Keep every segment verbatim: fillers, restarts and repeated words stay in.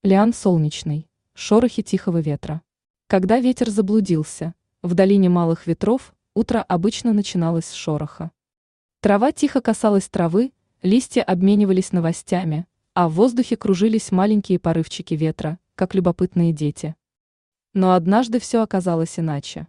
Лиан солнечный, шорохи тихого ветра. Когда ветер заблудился, в долине малых ветров утро обычно начиналось с шороха. Трава тихо касалась травы, листья обменивались новостями, а в воздухе кружились маленькие порывчики ветра, как любопытные дети. Но однажды все оказалось иначе.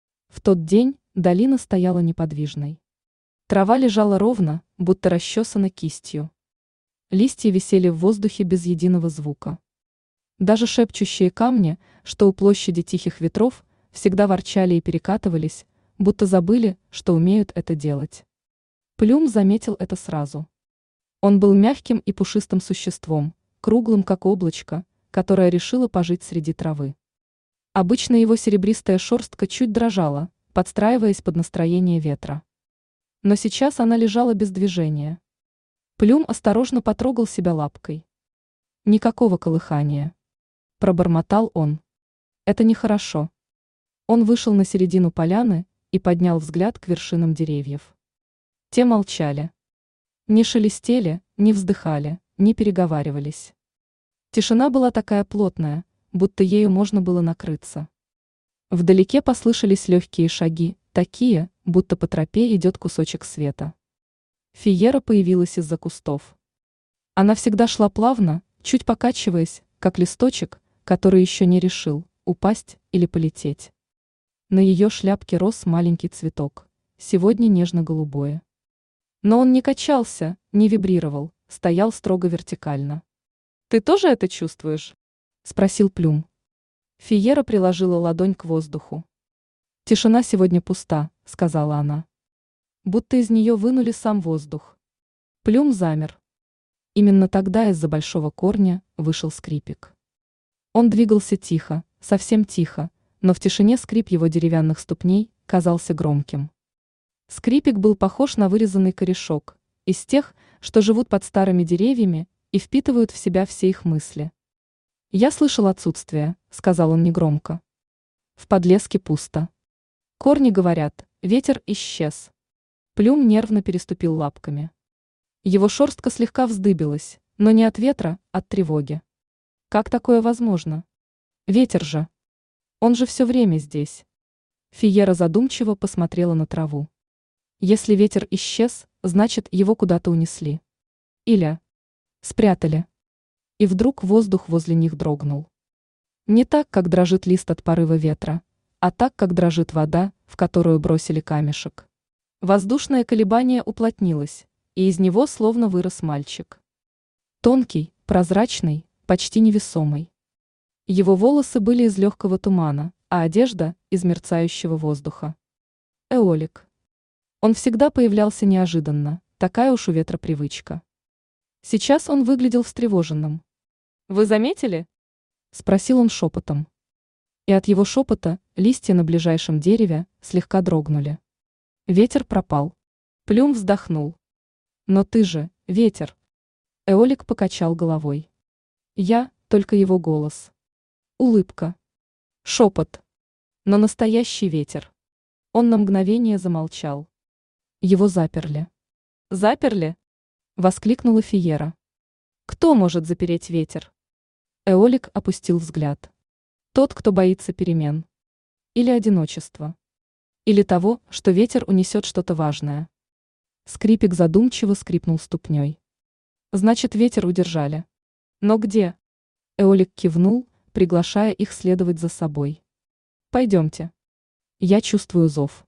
В тот день долина стояла неподвижной. Трава лежала ровно, будто расчесана кистью. Листья висели в воздухе без единого звука. Даже шепчущие камни, что у площади тихих ветров, всегда ворчали и перекатывались, будто забыли, что умеют это делать. Плюм заметил это сразу. Он был мягким и пушистым существом, круглым как облачко, которое решило пожить среди травы. Обычно его серебристая шерстка чуть дрожала, подстраиваясь под настроение ветра. Но сейчас она лежала без движения. Плюм осторожно потрогал себя лапкой. Никакого колыхания. Пробормотал он. Это нехорошо. Он вышел на середину поляны и поднял взгляд к вершинам деревьев. Те молчали. Не шелестели, не вздыхали, не переговаривались. Тишина была такая плотная, будто ею можно было накрыться. Вдалеке послышались легкие шаги, такие, будто по тропе идет кусочек света. Фиера появилась из-за кустов. Она всегда шла плавно, чуть покачиваясь, как листочек, который еще не решил, упасть или полететь. На ее шляпке рос маленький цветок, сегодня нежно-голубое. Но он не качался, не вибрировал, стоял строго вертикально. «Ты тоже это чувствуешь?» – спросил Плюм. Фиера приложила ладонь к воздуху. «Тишина сегодня пуста», – сказала она. Будто из нее вынули сам воздух. Плюм замер. Именно тогда из-за большого корня вышел скрипик. Он двигался тихо, совсем тихо, но в тишине скрип его деревянных ступней казался громким. Скрипик был похож на вырезанный корешок, из тех, что живут под старыми деревьями и впитывают в себя все их мысли. «Я слышал отсутствие», — сказал он негромко. «В подлеске пусто. Корни говорят, ветер исчез». Плюм нервно переступил лапками. Его шерстка слегка вздыбилась, но не от ветра, от тревоги. Как такое возможно? Ветер же. Он же все время здесь. Фиера задумчиво посмотрела на траву. Если ветер исчез, значит, его куда-то унесли. Или спрятали. И вдруг воздух возле них дрогнул. Не так, как дрожит лист от порыва ветра, а так, как дрожит вода, в которую бросили камешек. Воздушное колебание уплотнилось, и из него словно вырос мальчик. Тонкий, прозрачный, почти невесомый. Его волосы были из легкого тумана, а одежда – из мерцающего воздуха. Эолик. Он всегда появлялся неожиданно, такая уж у ветра привычка. Сейчас он выглядел встревоженным. «Вы заметили?» – спросил он шепотом. И от его шепота листья на ближайшем дереве слегка дрогнули. Ветер пропал. Плюм вздохнул. «Но ты же, ветер!» Эолик покачал головой. «Я, только его голос. Улыбка. Шепот. Но настоящий ветер». Он на мгновение замолчал. Его заперли. «Заперли?» – воскликнула Фиера. «Кто может запереть ветер?» Эолик опустил взгляд. «Тот, кто боится перемен. Или одиночества. Или того, что ветер унесет что-то важное». Скрипик задумчиво скрипнул ступней. «Значит, ветер удержали. Но где?» Эолик кивнул, приглашая их следовать за собой. «Пойдемте. Я чувствую зов.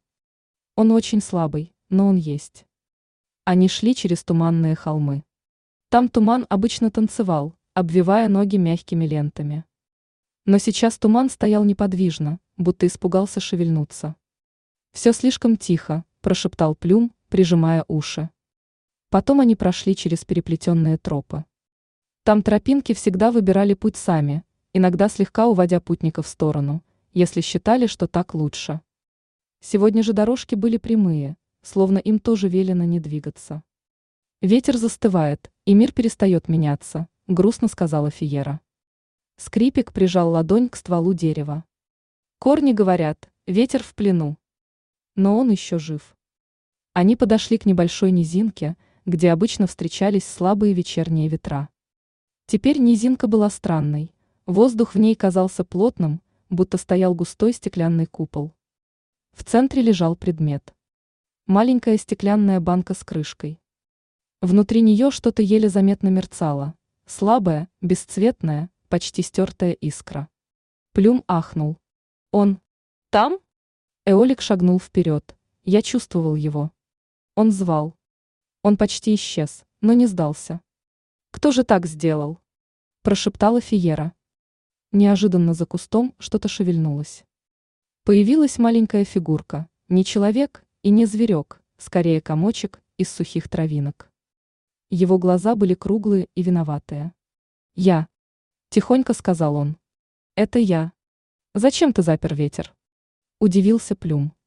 Он очень слабый, но он есть». Они шли через туманные холмы. Там туман обычно танцевал, обвивая ноги мягкими лентами. Но сейчас туман стоял неподвижно, будто испугался шевельнуться. «Все слишком тихо», – прошептал Плюм, прижимая уши. Потом они прошли через переплетенные тропы. Там тропинки всегда выбирали путь сами, иногда слегка уводя путника в сторону, если считали, что так лучше. Сегодня же дорожки были прямые, словно им тоже велено не двигаться. «Ветер застывает, и мир перестает меняться», – грустно сказала Фиера. Скрипик прижал ладонь к стволу дерева. «Корни говорят, ветер в плену. Но он еще жив». Они подошли к небольшой низинке, где обычно встречались слабые вечерние ветра. Теперь низинка была странной, воздух в ней казался плотным, будто стоял густой стеклянный купол. В центре лежал предмет. Маленькая стеклянная банка с крышкой. Внутри нее что-то еле заметно мерцало, слабая, бесцветная, почти стертая искра. Плюм ахнул. Он там? Эолик шагнул вперед. Я чувствовал его. Он звал. Он почти исчез, но не сдался. Кто же так сделал? Прошептала Фиера. Неожиданно за кустом что-то шевельнулось. Появилась маленькая фигурка, не человек и не зверек, скорее комочек из сухих травинок. Его глаза были круглые и виноватые. «Я», — тихонько сказал он. «Это я. Зачем ты запер ветер?» Удивился Плюм.